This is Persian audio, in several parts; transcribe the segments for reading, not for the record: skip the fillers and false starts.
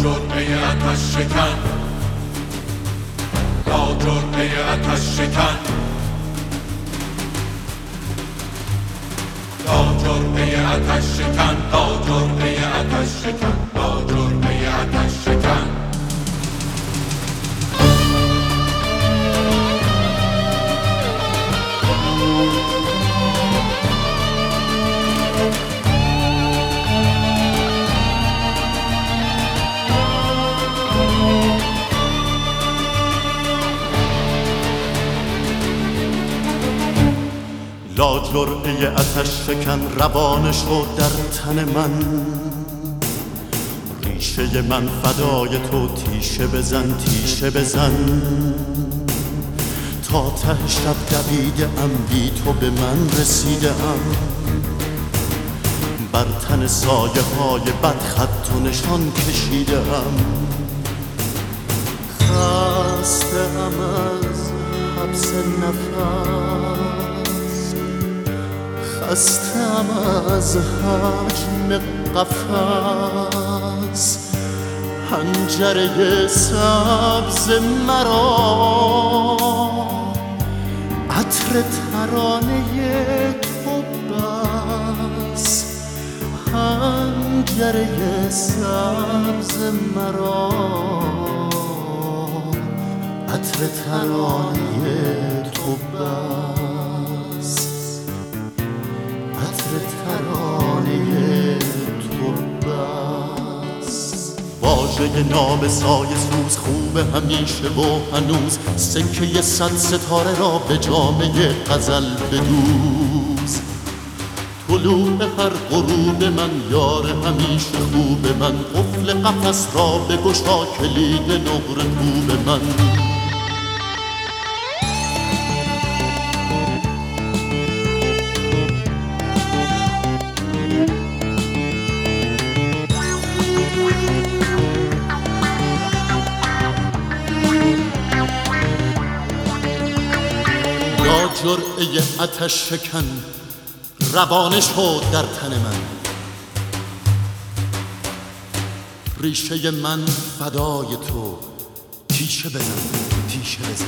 جرعه آتش شکن، لا جرعه آتش شکن، لا جرعه آتش شکن، لا جرعه آتش شکن، لا جرعه آتش شکن. لا جرعه آتش شکن روان شو در تن من، ریشه من فدای تو، تیشه بزن تیشه بزن. تا ته شب دویده ام بی تو به من رسیده ام، بر تن سایه های بد خط و نشان کشیده ام. خسته ام از حبس نفس، خستم از حجم قفس. حنجره سبز مرا عطر ترانه تو بس، حنجره سبز مرا عطر ترانه تو بس، عطر ترانه تو بس. واژه نابسای سوز خوب همیشه و هنوز، سکه 100 ستاره را به جامعه غزل بدوز. طلوع هر غروب من یار همیشه خوب من، قفل قفس را بگشا کلید نقره خوب من. لا جرعه آتش شکن روان شو در تن من، ریشه من فدای تو، تیشه بزن تیشه بزن.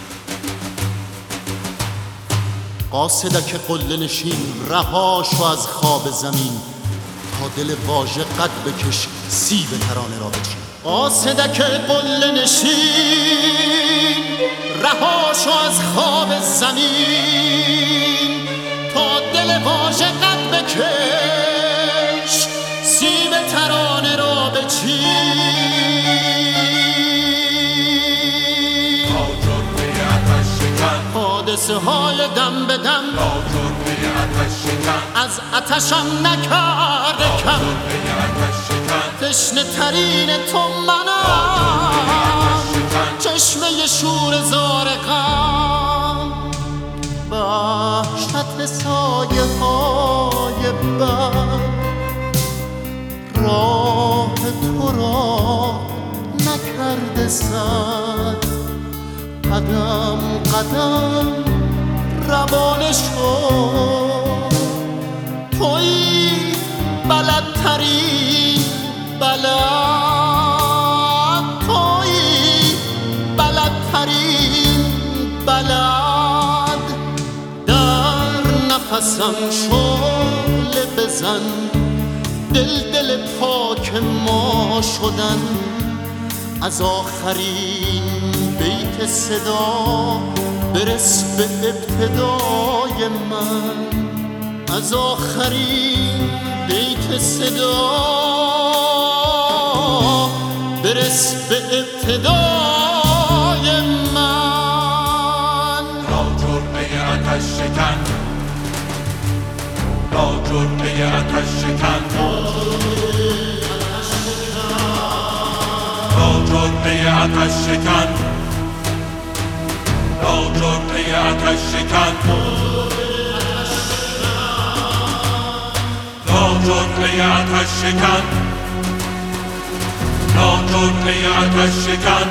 قاصدک قله نشین رها شو از خواب زمین، تا دل واژه قد بکش سیب ترانه را بچین. قاصدک قله نشین رها شو از خواب زمین، تا دل واژه قد بکش سیب ترانه را بچین. لا جرعه آتش شکن، حادثه های دم به دم، لا جرعه آتش شکن، از آتشم نکرده کم. لا جرعه آتش شکن، تشنه ترین تو منم، چشمه شور زار غم. وحشت سایه های بد راه تو را نکرده سد، قدم قدم روان شو. تویی بلدترین بلد، تویی بلدترین بلد. در نفسم شعله بزن، دل پاک ما شدن. از آخرین بیت صدا برس به ابتدای من، از آخرین بیت صدا برس به ابتدای من. لا جرعه آتش شکن، لا جرعه آتش شکن، لا جرعه آتش شکن، لا جرعه آتش شکن، لا جرعه آتش شکن، لا جرعه آتش شکن،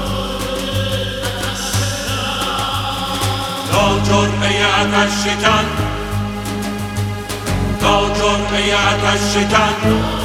لا جرعه آتش شکن، لا جرعه آتش شکن.